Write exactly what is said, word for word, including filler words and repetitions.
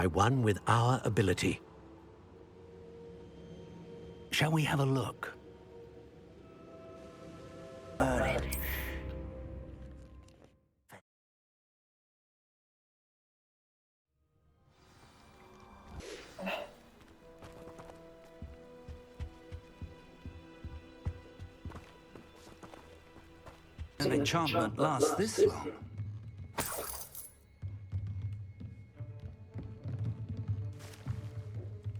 I won with our ability. Shall we have a look? Burn it. An enchantment lasts this long.